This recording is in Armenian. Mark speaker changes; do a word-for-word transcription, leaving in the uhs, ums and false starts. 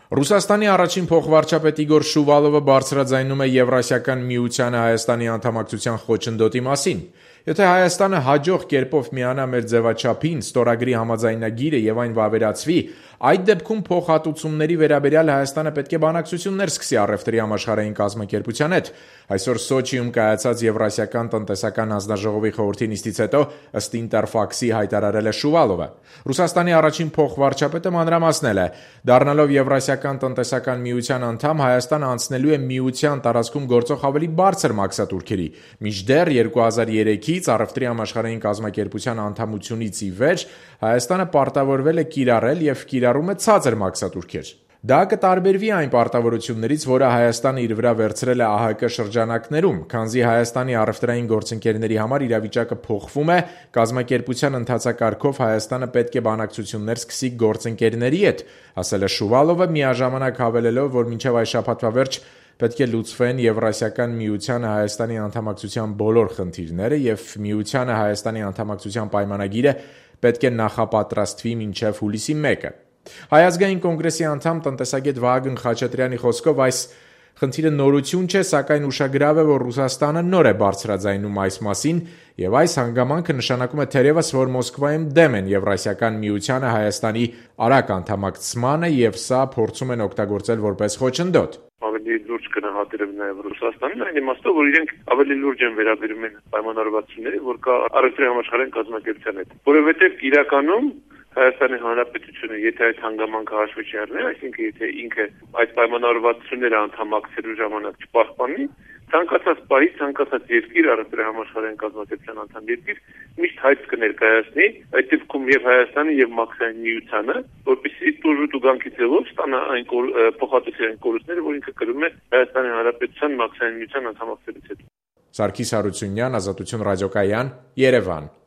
Speaker 1: Ռուսաստանի առաջին փոխվարչապետ Իգոր Շուվալովը բարձրաձայնում է Եվրասիական միությանը Հայաստանի անդամակցության խոչընդոտի մասին։ Եթե Հայաստանը հաջող կերպով միանա մեր ձևաչափին, ստորագրի համաձայնագիրը եւ այն վավերացվի, այդ դեպքում փոխհատուցումների վերաբերյալ Հայաստանը պետք է բանակցություններ սկսի առևտրի համաշխարհային կազմակերպության հետ։ Այսօր Սոչիում կայացած Եվրասիական տնտեսական հանձնաժողովի խորհրդի նիստից հետո ըստ Ինտերֆաքսի հայտարարել է Շուվալովը։ Ռուսաստանի առաջին փոխվարչապետը մանրամասնել է. դառնալով Եվրասիական տնտեսական միության անդամ, Հայաստանը անցնելու է միության տարածքում գործող ավելի բարձր մաքսատուրքերի։ Մինչդեռ երկու հազար երեքից առևտրի համաշխարհային կազմակերպության անդամությունից ի վեր Հայաստանը պարտավորվել է կիրառել եւ կիրառում է ցածր մաքսատուրքեր։ Դա կտարբերվի այն պարտավորություններից, որը Հայաստանը իր վրա վերցրել է ԱՀԿ շրջանակներում, քանզի Հայաստանի առևտրային գործընկերների համար իրավիճակը փոխվում է, կազմակերպության ընթացակարգով Հայաստանը պետք է բանակցություններ սկսի գործընկերների հետ, ասել է Շուվալովը, միաժամանակ հավելելով, որ մինչև այս շաբաթվա վերջ պետք է լուծվեն Եվրասիական միությանը Հայաստանի անդամակցության բոլոր խնդիրները եւ միությանը Հայաստանի անդամակցության պայմանագիրը պետք է նախապատրաստվի մինչև հուլիսի մեկը։ Հայ ազգային կոնգրեսի անդամ տնտեսագետ Վահագն Խաչատրյանի խոսքով այս խնդիրը նորություն չէ, սակայն ուշագրավ է, որ Ռուսաստանը նոր է բարձրաձայնում այս մասին եւ այս հանգամանքը նշանակում է թերևս, որ Մոսկվայում դեմ են Եվրասիական միությանը Հայաստանի արագ անդամակցմանը եւ սա փորձում են օգտագործել որպես խոչընդոտ։
Speaker 2: Ավելի լուրջ կնահատելով նաև Ռուսաստանին, այն իմաստով, որ իրենք ավելի լուրջ են վերաբերում են պայմանավորվածությունների, որ կա առևտրի համաշխարհային կազմակերպության հետ, որովհետև իրականում Հայաստանի Հանրապետությունը, եթե այդ հանգամանքը հաշվի չառներ, այսինքն եթե ինքը այդ պայմանավորվածությունները անդամակցելու ժամանակ չպահպանի, ցանկացած պահի, ցանկացած երկիր առևտրի համաշխարհային կազմակերպության անդամ երկիր միշտ հայտ կներկայացնի, այդ դեպքում եւ Հայաստանը եւ Մաքսային միությանը, որպեսզի տուժու տուգանքի ձևով ստանա այն փոխհատուցային կորուստները, որ ինքը կրում է Հայաստանի Հանրապետության Մաքսային միության անդամակցելուց հետո։
Speaker 1: Սարգիս Հարությունյան, Ազատություն ռադիոկայան, Երևան։